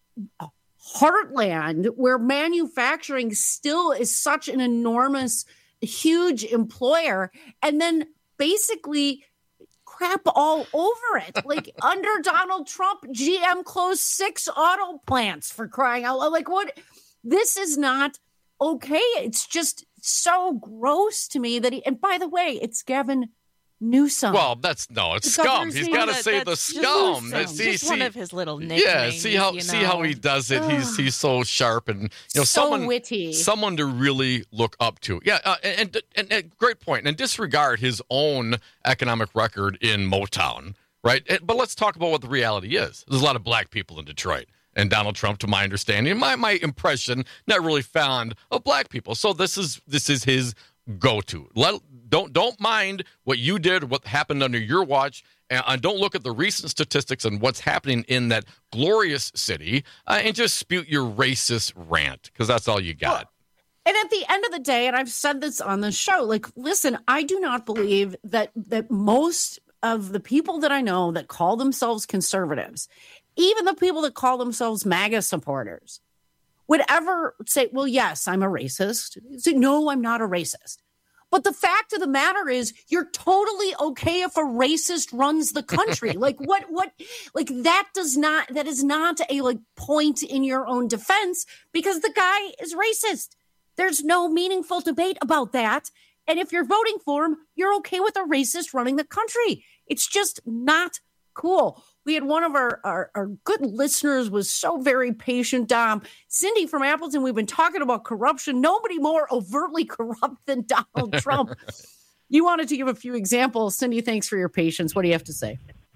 heartland where manufacturing still is such an enormous, huge employer, and then basically crap all over it. Like under Donald Trump, G M closed six auto plants, for crying out loud. Like what? This is not okay. It's just so gross to me that he, and by the way, it's Gavin Newsom. Well, that's no, it's The scum. governor's He's name. got to That- say the that's just scum. Newsom. That's- see, Just see, one of his little nicknames. Yeah, see how you see how know. he does it. He's he's so sharp and you know So someone witty. someone to really look up to. Yeah, uh, and, and and great point. And disregard his own economic record in Motown, right? And- But let's talk about what the reality is. There's a lot of black people in Detroit. And Donald Trump, to my understanding, my my impression, not really fond of black people. So this is this is his go-to. Let don't don't mind what you did, what happened under your watch, and, and don't look at the recent statistics and what's happening in that glorious city, uh, and just spew your racist rant because that's all you got. And at the end of the day, and I've said this on the show, like, listen, I do not believe that that most of the people that I know that call themselves conservatives, even the people that call themselves MAGA supporters, would ever say, well, yes, I'm a racist. Say, no, I'm not a racist. But the fact of the matter is, you're totally okay if a racist runs the country. like what, what, like that does not, that is not a like point in your own defense because the guy is racist. There's no meaningful debate about that. And if you're voting for him, you're okay with a racist running the country. It's just not cool. We had one of our, our, our good listeners was so very patient, Dom. Cindy from Appleton, we've been talking about corruption. Nobody more overtly corrupt than Donald Trump. You wanted to give a few examples. Cindy, thanks for your patience. What do you have to say?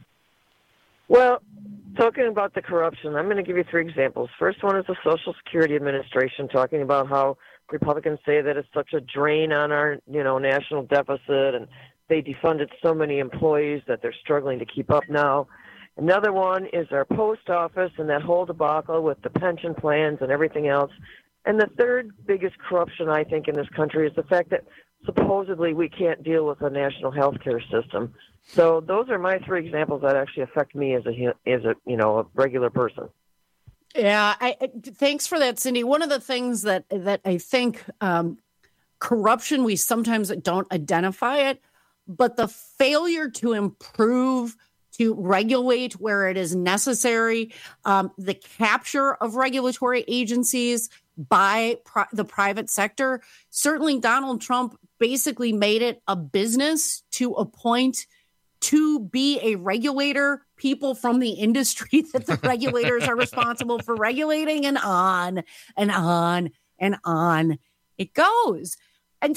Well, talking about the corruption, I'm going to give you three examples. First one is the Social Security Administration, talking about how Republicans say that it's such a drain on our, you know, national deficit, and they defunded so many employees that they're struggling to keep up now. Another one is our post office and that whole debacle with the pension plans and everything else. And the third biggest corruption, I think, in this country is the fact that supposedly we can't deal with a national health care system. So those are my three examples that actually affect me as a, as a you know, a regular person. Yeah, I, I, thanks for that, Cindy. One of the things that that I think um, corruption, we sometimes don't identify it, but the failure to improve, to regulate where it is necessary, um, the capture of regulatory agencies by pri- the private sector. Certainly, Donald Trump basically made it a business to appoint to be a regulator people from the industry that the regulators are responsible for regulating, and on and on and on it goes. And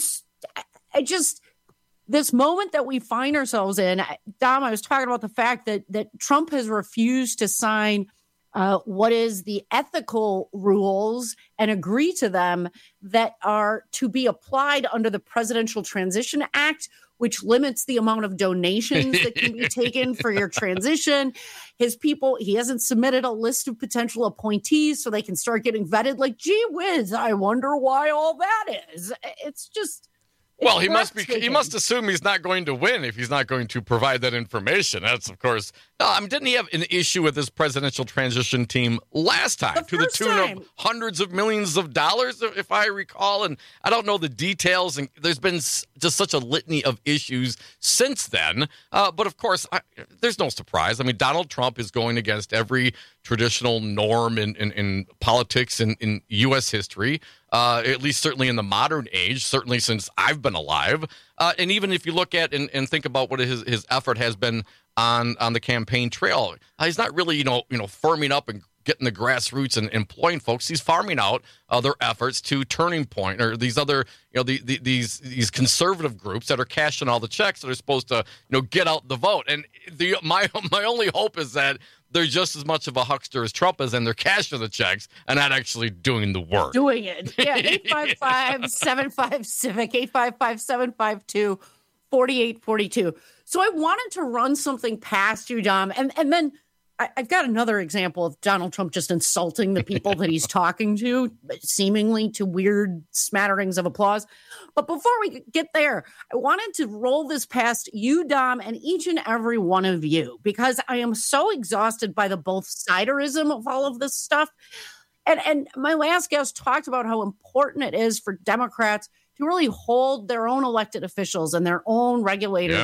I just, this moment that we find ourselves in, Dom, I was talking about the fact that that Trump has refused to sign uh, what is the ethical rules and agree to them that are to be applied under the Presidential Transition Act, which limits the amount of donations that can be taken for your transition. His people, he hasn't submitted a list of potential appointees so they can start getting vetted. Like, gee whiz, I wonder why all that is. It's just... Well, he must be. He must assume he's not going to win if he's not going to provide that information. That's, of course. No, I mean, didn't he have an issue with his presidential transition team last time, to the tune time. of hundreds of millions of dollars, if I recall? And I don't know the details. And there's been just such a litany of issues since then. Uh, but of course, I, there's no surprise. I mean, Donald Trump is going against every traditional norm in, in, in politics in, in U S history. Uh, at least certainly in the modern age, certainly since I've been alive. Uh, and even if you look at and, and think about what his, his effort has been on, on the campaign trail, uh, he's not really, you know, you know, firming up and getting the grassroots and employing folks. He's farming out uh, their efforts to Turning Point or these other, you know, the, the, these these conservative groups that are cashing all the checks that are supposed to, you know, get out the vote. And the my my only hope is that they're just as much of a huckster as Trump is, and they're cashing the checks and not actually doing the work. Doing it. Yeah, eight five five, seven five, CIVIC, eight five five, seven five two, four eight four two. So I wanted to run something past you, Dom, and, and then I, I've got another example of Donald Trump just insulting the people that he's talking to, seemingly to weird smatterings of applause. But before we get there, I wanted to roll this past you, Dom, and each and every one of you, because I am so exhausted by the both siderism of all of this stuff. And, and my last guest talked about how important it is for Democrats to really hold their own elected officials and their own regulators Yeah.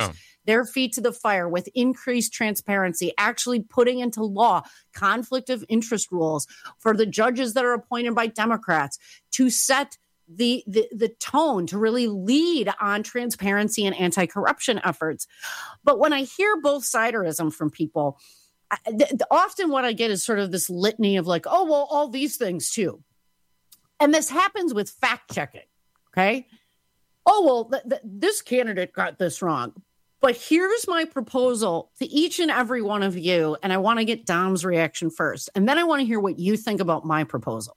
their feet to the fire with increased transparency, actually putting into law conflict of interest rules for the judges that are appointed by Democrats to set the, the, the tone, to really lead on transparency and anti-corruption efforts. But when I hear both siderism from people, I, th- often what I get is sort of this litany of like, oh, well, all these things too. And this happens with fact checking. Okay. Oh, well, th- th- this candidate got this wrong. But here's my proposal to each and every one of you. And I want to get Dom's reaction first. And then I want to hear what you think about my proposal.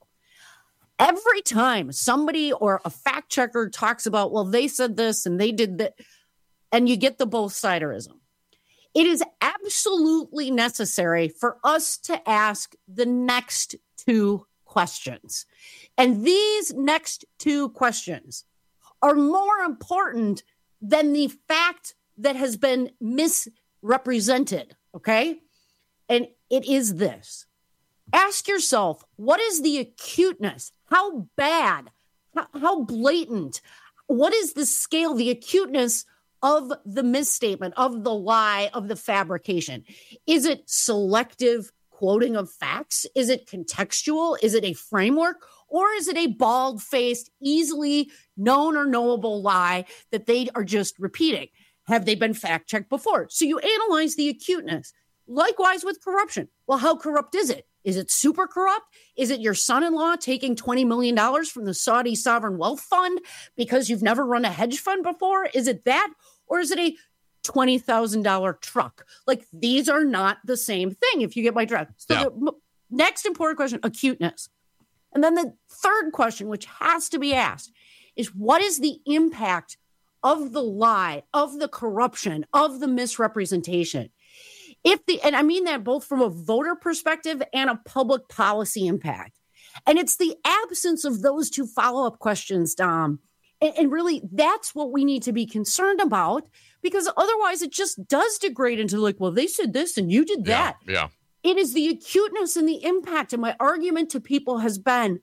Every time somebody or a fact checker talks about, well, they said this and they did that, and you get the both siderism, it is absolutely necessary for us to ask the next two questions. And these next two questions are more important than the fact that has been misrepresented, okay? And it is this. Ask yourself, what is the acuteness? How bad? How, how blatant? What is the scale, the acuteness of the misstatement, of the lie, of the fabrication? Is it selective quoting of facts? Is it contextual? Is it a framework? Or is it a bald-faced, easily known or knowable lie that they are just repeating? Have they been fact-checked before? So you analyze the acuteness. Likewise with corruption. Well, how corrupt is it? Is it super corrupt? Is it your son-in-law taking twenty million dollars from the Saudi sovereign wealth fund because you've never run a hedge fund before? Is it that? Or is it a twenty thousand dollars truck? Like, these are not the same thing, if you get my drift. So yeah. The next important question, acuteness. And then the third question, which has to be asked, is what is the impact of the lie, of the corruption, of the misrepresentation? If the, and I mean that both from a voter perspective and a public policy impact. And it's the absence of those two follow-up questions, Dom. And, and really, that's what we need to be concerned about, because otherwise it just does degrade into like, well, they said this and you did that. Yeah. yeah. It is the acuteness and the impact. And my argument to people has been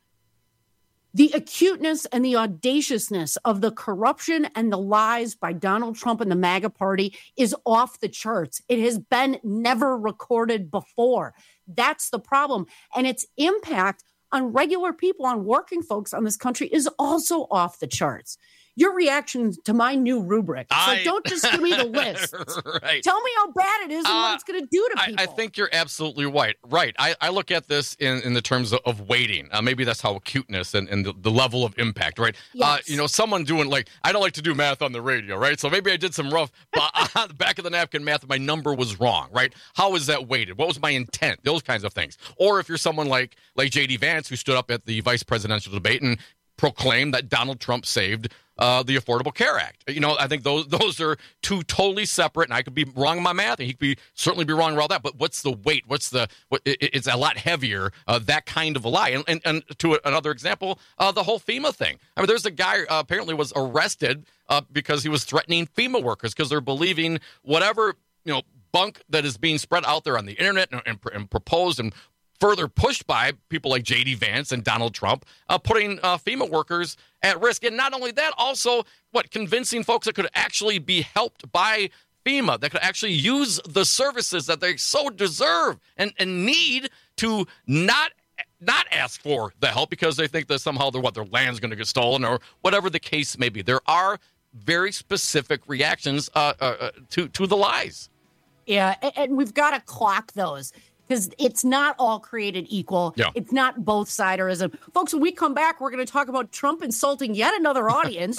the acuteness and the audaciousness of the corruption and the lies by Donald Trump and the MAGA party is off the charts. It has been never recorded before. That's the problem. And its impact on regular people, on working folks on this country is also off the charts. Your reaction to my new rubric. So I, don't just give me the list. Right. Tell me how bad it is and uh, what it's going to do to people. I, I think you're absolutely right. Right. I, I look at this in, in the terms of, of weighting. Uh, maybe that's how acuteness and, and the, the level of impact, right? Yes. Uh, you know, someone doing like, I don't like to do math on the radio, right? So maybe I did some rough, uh, back of the napkin math, my number was wrong, right? How is that weighted? What was my intent? Those kinds of things. Or if you're someone like, like J D Vance, who stood up at the vice presidential debate and proclaimed that Donald Trump saved uh, the Affordable Care Act. You know, I think those those are two totally separate, and I could be wrong in my math, and he could be certainly be wrong about that. But what's the weight? What's the? What, it, it's a lot heavier. Uh, that kind of a lie. And and, and to another example, uh, the whole FEMA thing. I mean, there's a guy uh, apparently was arrested uh, because he was threatening FEMA workers because they're believing whatever you know bunk that is being spread out there on the internet and, and, and proposed and further pushed by people like J D Vance and Donald Trump, uh, putting uh, FEMA workers at risk. And not only that, also, what, convincing folks that could actually be helped by FEMA, that could actually use the services that they so deserve and, and need to not not ask for the help because they think that somehow their, what, their land's going to get stolen or whatever the case may be. There are very specific reactions uh, uh, to, to the lies. Yeah, and, and we've got to clock those. Because it's not all created equal. Yeah. It's not both siderism. Folks, when we come back, we're going to talk about Trump insulting yet another audience.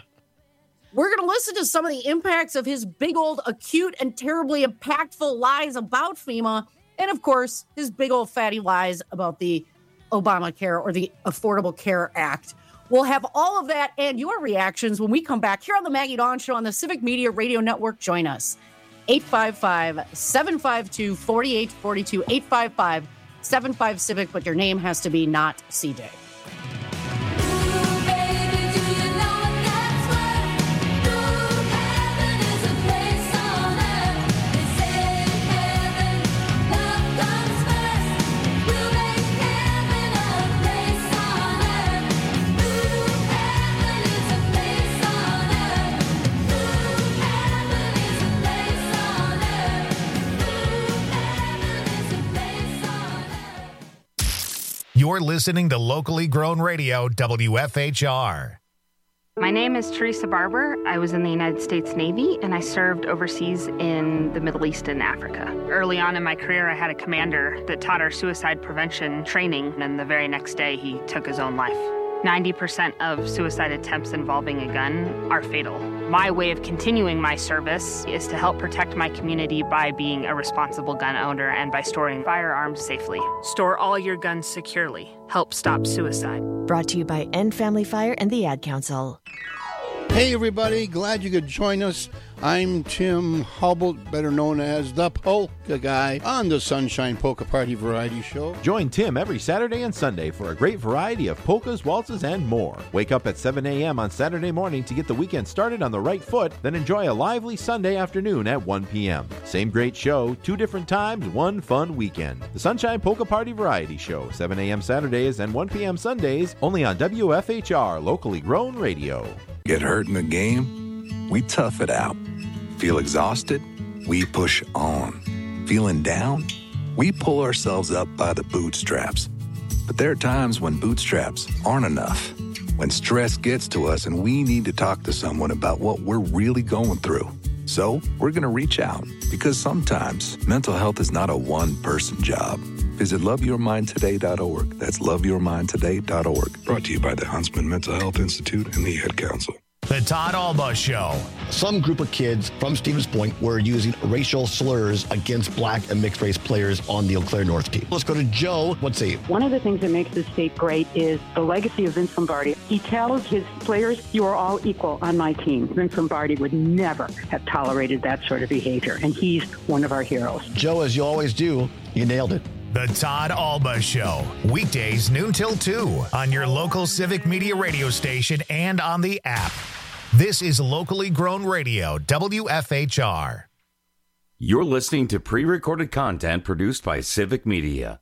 We're going to listen to some of the impacts of his big old acute and terribly impactful lies about FEMA. And, of course, his big old fatty lies about the Obamacare or the Affordable Care Act. We'll have all of that and your reactions when we come back here on the Maggie Dawn Show on the Civic Media Radio Network. Join us. eight five five, seven five two, four eight four two, eight five five, seven five Civic, but your name has to be not C J. You're listening to locally grown radio, W F H R. My name is Teresa Barber. I was in the United States Navy, and I served overseas in the Middle East and Africa. Early on in my career, I had a commander that taught our suicide prevention training, and the very next day, he took his own life. ninety percent of suicide attempts involving a gun are fatal. My way of continuing my service is to help protect my community by being a responsible gun owner and by storing firearms safely. Store all your guns securely. Help stop suicide. Brought to you by End Family Fire and the Ad Council. Hey everybody, glad you could join us. I'm Tim Hubble, better known as the Polka Guy, on the Sunshine Polka Party Variety Show. Join Tim every Saturday and Sunday for a great variety of polkas, waltzes, and more. Wake up at seven a.m. on Saturday morning to get the weekend started on the right foot, then enjoy a lively Sunday afternoon at one p.m. Same great show, two different times, one fun weekend. The Sunshine Polka Party Variety Show, seven a.m. Saturdays and one p.m. Sundays, only on W F H R, locally grown radio. Get hurt in a game? We tough it out. Feel exhausted? We push on. Feeling down? We pull ourselves up by the bootstraps. But there are times when bootstraps aren't enough. When stress gets to us and we need to talk to someone about what we're really going through. So we're going to reach out, because sometimes mental health is not a one-person job. Visit love your mind today dot org. That's love your mind today dot org. Brought to you by the Huntsman Mental Health Institute and the Ad Council. The Todd Alba Show. Some group of kids from Stevens Point were using racial slurs against black and mixed race players on the Eau Claire North team. Let's go to Joe. Let's see. One of the things that makes this state great is the legacy of Vince Lombardi. He tells his players, you are all equal on my team. Vince Lombardi would never have tolerated that sort of behavior, and he's one of our heroes. Joe, as you always do, you nailed it. The Todd Alba Show. Weekdays noon till two on your local Civic Media radio station and on the app. This is locally grown radio, W F H R. You're listening to pre-recorded content produced by Civic Media.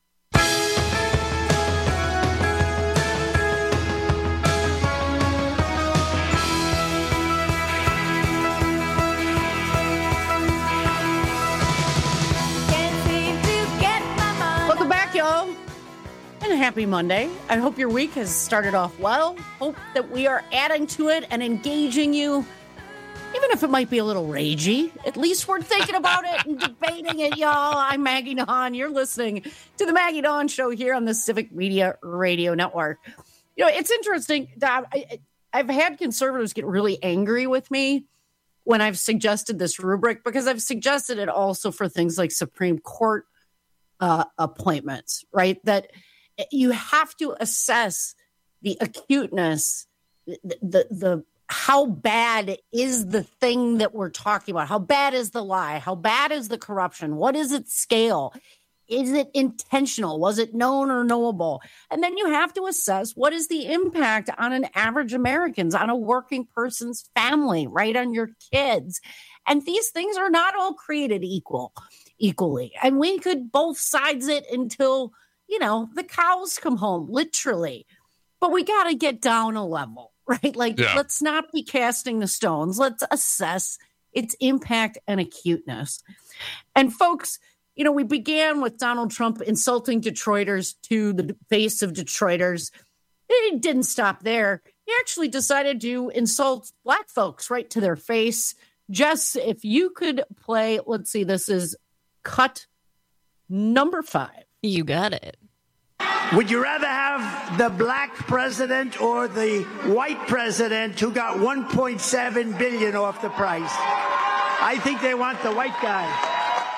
Welcome back, y'all. And happy Monday. I hope your week has started off well. Hope that we are adding to it and engaging you, even if it might be a little ragey. At least we're thinking about it and debating it, y'all. I'm Maggie Dawn. You're listening to the Maggie Dawn Show here on the Civic Media Radio Network. You know, it's interesting. Dom, I, I've had conservatives get really angry with me when I've suggested this rubric, because I've suggested it also for things like Supreme Court uh, appointments, right? That you have to assess the acuteness, the, the, the, how bad is the thing that we're talking about? How bad is the lie? How bad is the corruption? What is its scale? Is it intentional? Was it known or knowable? And then you have to assess what is the impact on an average American's, on a working person's family, right? On your kids. And these things are not all created equal, equally. And we could both sides it until, you know, the cows come home, literally. But we got to get down a level, right? Like, yeah. Let's not be casting the stones. Let's assess its impact and acuteness. And folks, you know, we began with Donald Trump insulting Detroiters to the face of Detroiters. It didn't stop there. He actually decided to insult black folks right to their face. Jess, if you could play, let's see, this is cut number five. You got it. Would you rather have the black president or the white president who got one point seven billion dollars off the price? I think they want the white guy.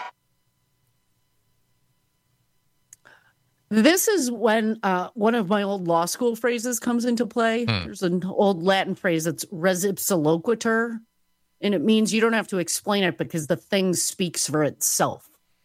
This is when uh, one of my old law school phrases comes into play. Hmm. There's an old Latin phrase that's res ipsa loquitur, and it means you don't have to explain it because the thing speaks for itself.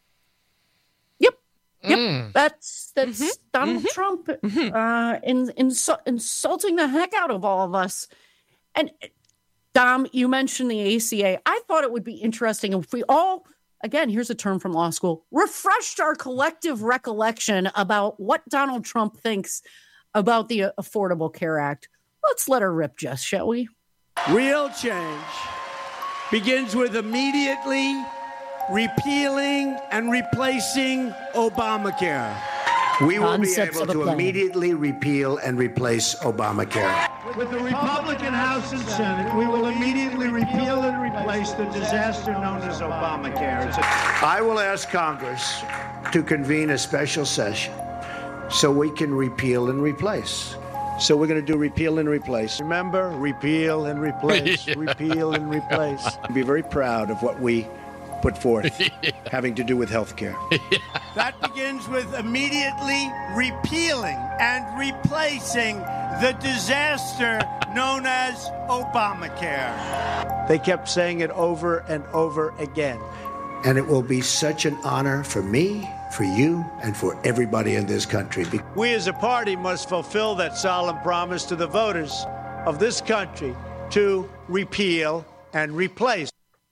Yep, mm. that's that's mm-hmm. Donald mm-hmm. Trump mm-hmm. Uh, in, in, insulting the heck out of all of us. And Dom, you mentioned the A C A. I thought it would be interesting if we all, again, here's a term from law school, refreshed our collective recollection about what Donald Trump thinks about the Affordable Care Act. Let's let her rip, Jess, shall we? Real change begins with immediately repealing and replacing Obamacare. We will be Concepts able of the to plan. immediately repeal and replace Obamacare. With the Republican House and Senate, we will immediately repeal and replace the disaster known as Obamacare. It's a- I will ask Congress to convene a special session so we can repeal and replace. So we're going to do repeal and replace. Remember, repeal and replace, Yeah. repeal and replace. I'd be very proud of what we put forth having to do with health care. That begins with immediately repealing and replacing the disaster known as Obamacare. They kept saying it over and over again. And it will be such an honor for me, for you, and for everybody in this country. We as a party must fulfill that solemn promise to the voters of this country to repeal and replace.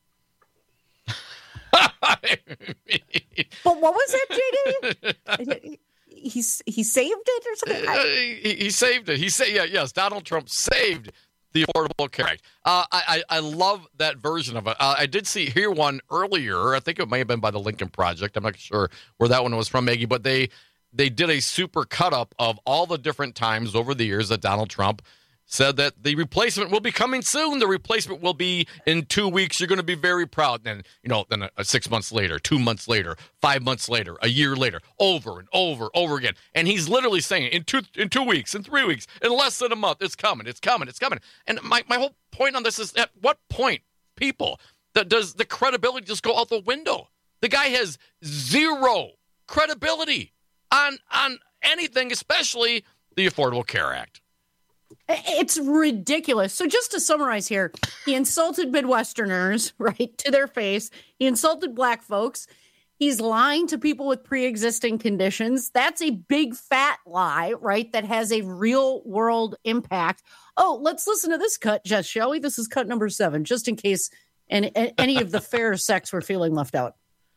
But what was that, J D? he he saved it or something? Uh, he, he saved it. He said, yeah, yes, Donald Trump saved the Affordable Care Act. Uh, I, I I love that version of it. Uh, I did see hear one earlier. I think it may have been by the Lincoln Project. I'm not sure where that one was from, Maggie, but they they did a super cut up of all the different times over the years that Donald Trump said that the replacement will be coming soon. The replacement will be in two weeks. You're going to be very proud. Then, you know, then uh, six months later, two months later, five months later, a year later, over and over, over again. And he's literally saying in two in two weeks, in three weeks, in less than a month, it's coming, it's coming, it's coming. And my, my whole point on this is, at what point, people, that does the credibility just go out the window? The guy has zero credibility on on anything, especially the Affordable Care Act. It's ridiculous. So just to summarize here, he insulted Midwesterners, right, to their face. He insulted black folks. He's lying to people with pre-existing conditions. That's a big fat lie, right, that has a real world impact. Oh, let's listen to this cut, Jess, shall we? This is cut number seven, just in case any, any of the fair sex were feeling left out.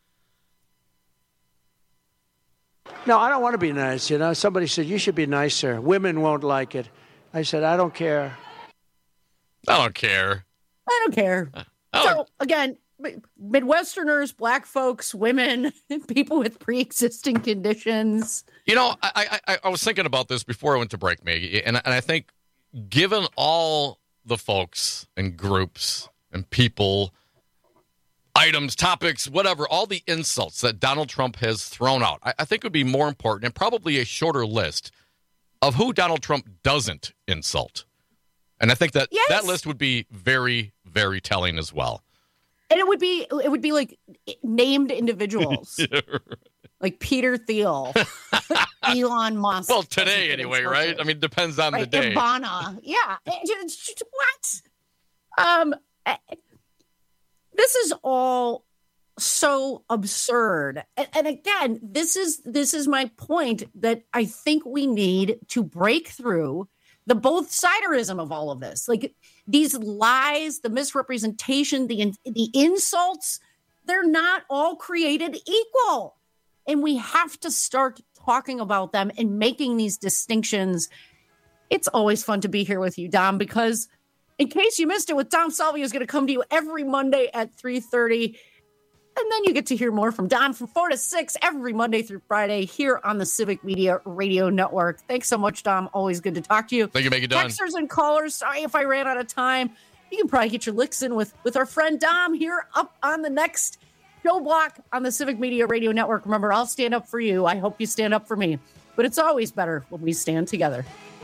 No, I don't want to be nice. You know, somebody said, you should be nicer. Women won't like it. I said, I don't care. I don't care. I don't care. So, again, Midwesterners, black folks, women, people with pre-existing conditions. You know, I, I I was thinking about this before I went to break, Maggie, and, and I think given all the folks and groups and people, items, topics, whatever, all the insults that Donald Trump has thrown out, I, I think it would be more important and probably a shorter list of who Donald Trump doesn't insult. And I think that Yes. that list would be very, very telling as well. And it would be it would be like named individuals. Like Peter Thiel, Elon Musk. Well, today anyway, right? I mean, depends on the Right, day. Ivana. Yeah. It's just- What? Um, eh, this is all so absurd. And, and again, this is this is my point that I think we need to break through the both siderism of all of this. Like these lies, the misrepresentation, the the insults, they're not all created equal. And we have to start talking about them and making these distinctions. It's always fun to be here with you, Dom, because in case you missed it, with Dom Salvia is going to come to you every Monday at three thirty. And then you get to hear more from Don from four to six every Monday through Friday here on the Civic Media Radio Network. Thanks so much, Dom. Always good to talk to you. Thank you, Maggie Dunn. Texters and callers, sorry if I ran out of time. You can probably get your licks in with, with our friend Dom here up on the next show block on the Civic Media Radio Network. Remember, I'll stand up for you. I hope you stand up for me. But it's always better when we stand together.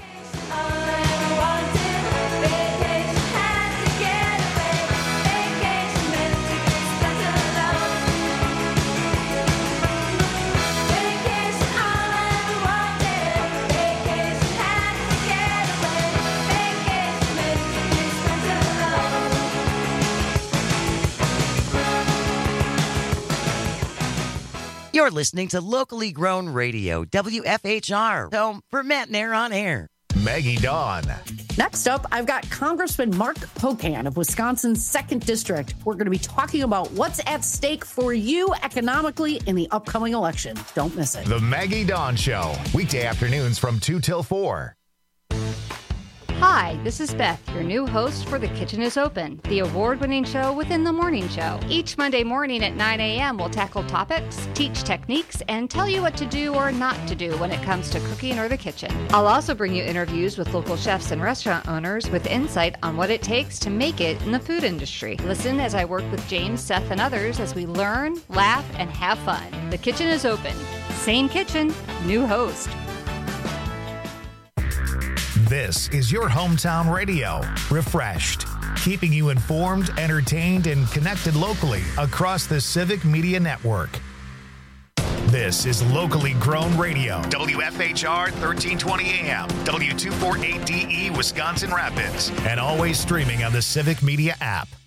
You're listening to locally grown radio, W F H R, home for Matt Nair on air. Maggie Dawn. Next up, I've got Congressman Mark Pocan of Wisconsin's second District. We're going to be talking about what's at stake for you economically in the upcoming election. Don't miss it. The Maggie Dawn Show. Weekday afternoons from two till four. Hi, this is Beth, your new host for The Kitchen is Open, the award-winning show within the morning show. Each Monday morning at nine a.m., we'll tackle topics, teach techniques, and tell you what to do or not to do when it comes to cooking or the kitchen. I'll also bring you interviews with local chefs and restaurant owners with insight on what it takes to make it in the food industry. Listen as I work with James, Seth, and others as we learn, laugh, and have fun. The Kitchen is Open. Same kitchen, new host. This is your hometown radio, refreshed, keeping you informed, entertained, and connected locally across the Civic Media Network. This is locally grown radio, W F H R thirteen twenty A M, W two forty-eight D E, Wisconsin Rapids, and always streaming on the Civic Media app.